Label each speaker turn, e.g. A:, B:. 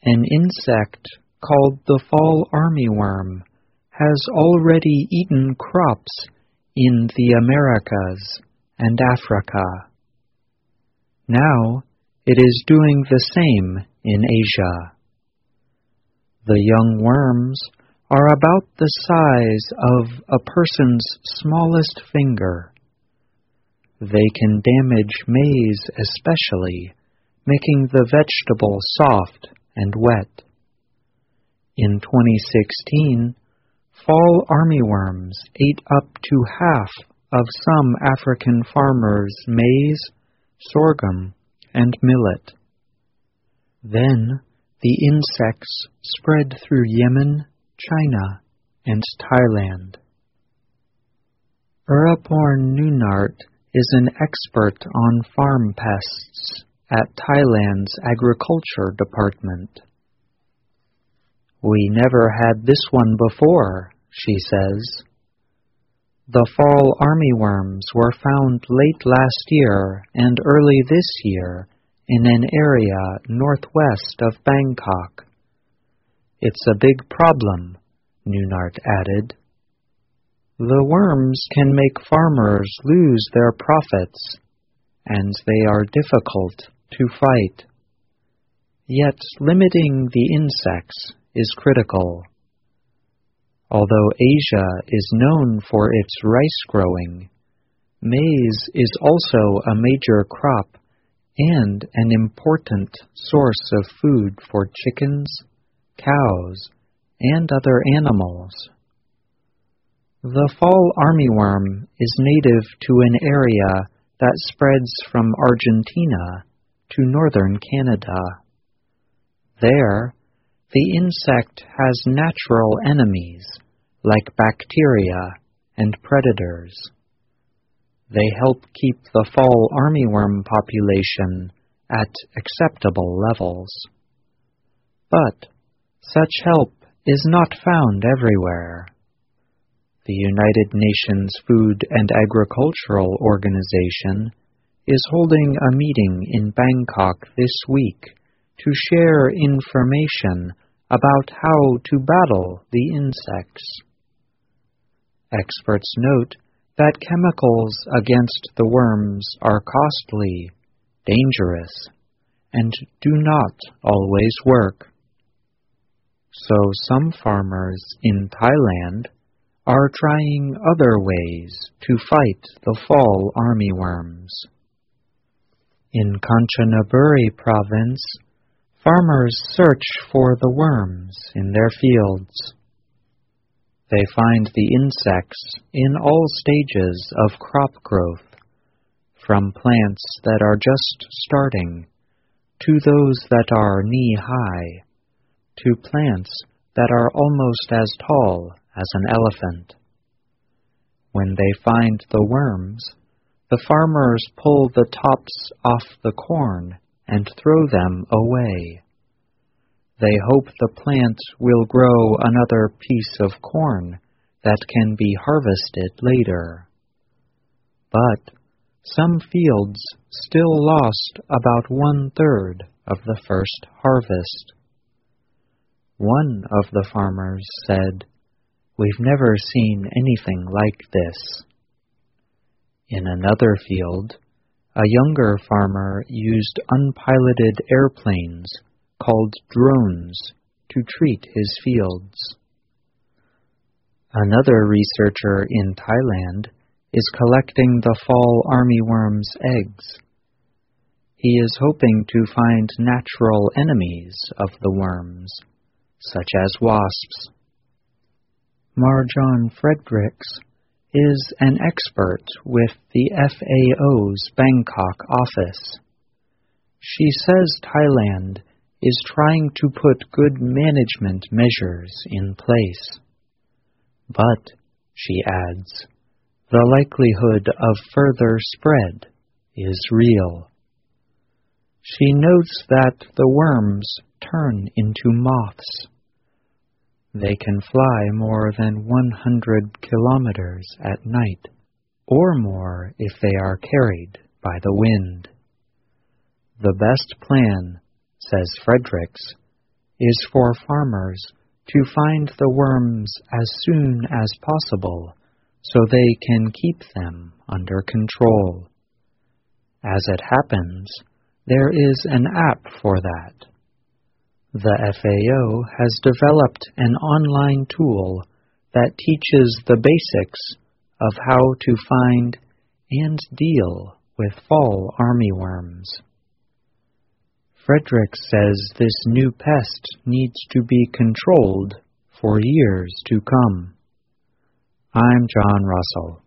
A: An insect called the fall armyworm has already eaten crops in the Americas and Africa. Now it is doing the same in Asia. The young worms are about the size of a person's smallest finger. They can damage maize especially, making the vegetable soft and wet. In 2016, fall armyworms ate up to half of some African farmers' maize, sorghum, and millet. Then the insects spread through Yemen, China, and Thailand. Uraporn Nunart is an expert on farm pests at Thailand's Agriculture Department. "We never had this one before," she says. "The fall armyworms were found late last year and early this year in an area northwest of Bangkok. It's a big problem," Nunart added. "The worms can make farmers lose their profits, and they are difficult to fight. Yet limiting the insects is critical. Although Asia is known for its rice growing, maize is also a major crop and an important source of food for chickens, cows, and other animals. The fall armyworm is native to an area that spreads from Argentina to northern Canada. There, the insect has natural enemies like bacteria and predators. They help keep the fall armyworm population at acceptable levels. But such help is not found everywhere. The United Nations Food and Agricultural Organization is holding a meeting in Bangkok this week to share information about how to battle the insects. Experts note that chemicals against the worms are costly, dangerous, and do not always work. So some farmers in Thailand are trying other ways to fight the fall armyworms. In Kanchanaburi province, farmers search for the worms in their fields. They find the insects in all stages of crop growth, from plants that are just starting, to those that are knee-high, to plants that are almost as tall as an elephant. When they find the worms, the farmers pull the tops off the corn and throw them away. They hope the plant will grow another piece of corn that can be harvested later. But some fields still lost about 1/3 of the first harvest. One of the farmers said, "We've never seen anything like this." In another field, a younger farmer used unpiloted airplanes called drones to treat his fields. Another researcher in Thailand is collecting the fall armyworm's eggs. He is hoping to find natural enemies of the worms, such as wasps. Marjan Fredericks is an expert with the FAO's Bangkok office. She says Thailand is trying to put good management measures in place. But, she adds, the likelihood of further spread is real. She notes that the worms turn into moths. They can fly more than 100 kilometers at night, or more if they are carried by the wind. The best plan, says Fredericks, is for farmers to find the worms as soon as possible so they can keep them under control. As it happens, there is an app for that. The FAO has developed an online tool that teaches the basics of how to find and deal with fall armyworms. Frederick says this new pest needs to be controlled for years to come. I'm John Russell.